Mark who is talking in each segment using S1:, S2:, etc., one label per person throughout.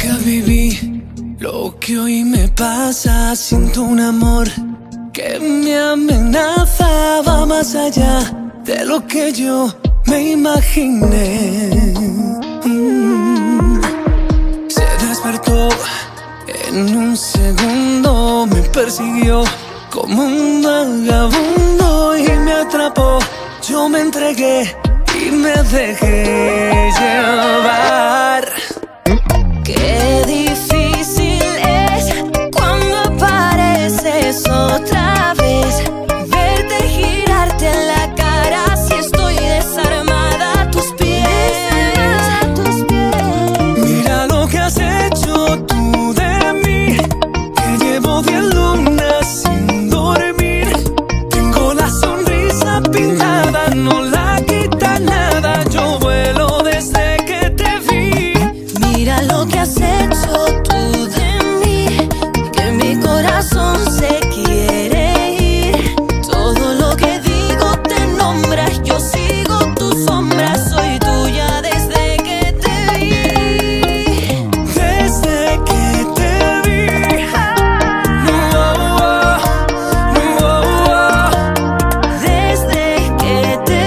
S1: nunca viví lo que hoy me pasa. Siento un amor que me amenaza, va más allá de lo que yo me imaginé. Se despertó en un segundo, me persiguió como un vagabundo y me atrapó. Yo me entregué y me dejé llevar.
S2: Qué difícil es cuando apareces otra vez, verte girarte en la cara si estoy desarmada a tus pies.
S1: Mira lo que has hecho tú de mí, que llevo 10 lunas sin dormir. Tengo la sonrisa pintada, no la quita nada. Yo vuelo desde que te vi.
S2: Mira lo que has hecho tú de mí, que mi corazón se quiere ir. Todo lo que digo te nombras, yo sigo tu sombra, soy tuya desde que te vi.
S1: Desde que te vi.
S2: Desde que te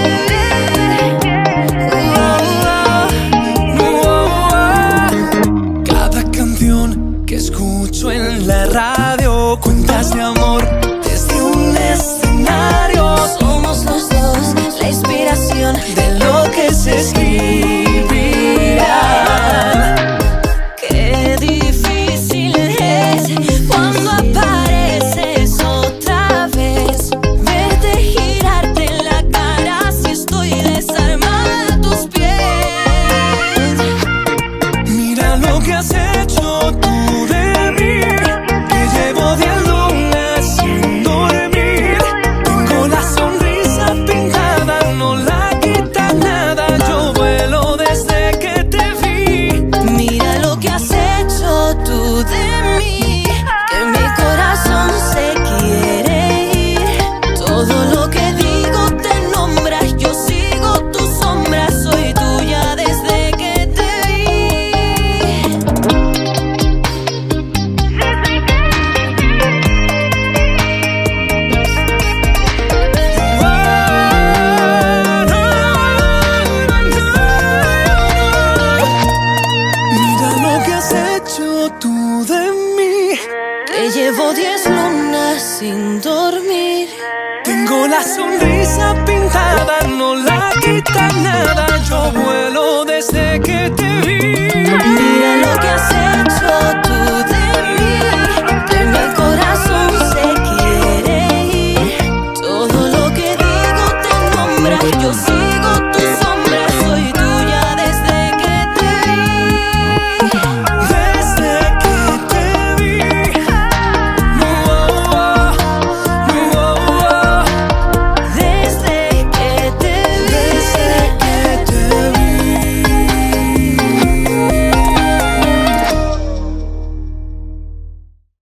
S2: vi.
S1: Cada canción que escucho en la radio, cuentas de amor desde un escenario.
S2: Somos los dos la inspiración
S1: De lo que se escribirá.
S2: Qué difícil es cuando apareces otra vez, verte girarte en la cara si estoy desarmada a tus pies.
S1: Mira lo que has hecho tú de mí, que llevo 10 lunas sin dormir. Tengo la sonrisa pintada, no la quita nada. Yo vuelo desde que te vi.
S2: Mira lo que has hecho tú de mí, que mi corazón se quiere ir. Todo lo que digo te nombras, yo sigo tu sombra, soy tuya desde que te vi.
S1: Mira lo que has hecho tú de mí.
S2: Que llevo 10 lunas sin dormir.
S1: Tengo la sonrisa pintada, no la quita nada.